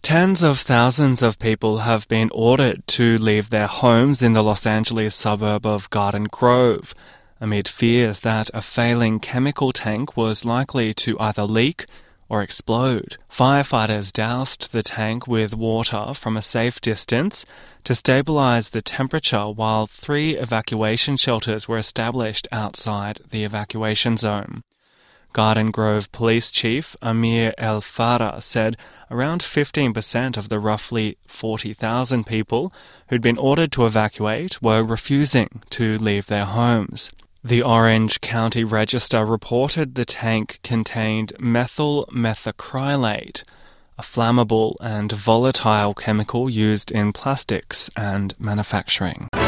Tens of thousands of people have been ordered to leave their homes in the Los Angeles suburb of Garden Grove, amid fears that a failing chemical tank was likely to either leak or explode. Firefighters doused the tank with water from a safe distance to stabilize the temperature, while 3 evacuation shelters were established outside the evacuation zone. Garden Grove Police Chief Amir El Farah said around 15% of the roughly 40,000 people who'd been ordered to evacuate were refusing to leave their homes. The Orange County Register reported the tank contained methyl methacrylate, a flammable and volatile chemical used in plastics and manufacturing.